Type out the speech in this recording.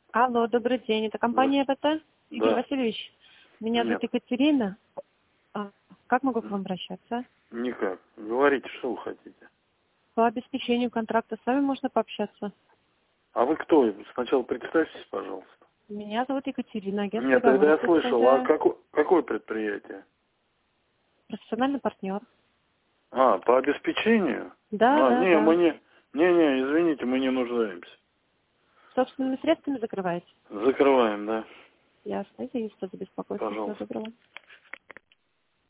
Алло, добрый день. Это компания ЭПТ? Игорь Да. Васильевич, меня зовут Нет. Екатерина. Как могу к вам обращаться? Никак. Говорите, что вы хотите. По обеспечению контракта с вами можно пообщаться. А вы кто? Сначала представьтесь, пожалуйста. Меня зовут Екатерина, агентство Нет, это я договоров слышал. А представляю. какое предприятие? Профессиональный партнер. По обеспечению? Да, да, Не, да. мы не... Не, извините, мы не нуждаемся. Собственными средствами закрываете? Закрываем, да. Ясно. Извините, что за беспокойство. Всего Пожалуйста. доброго.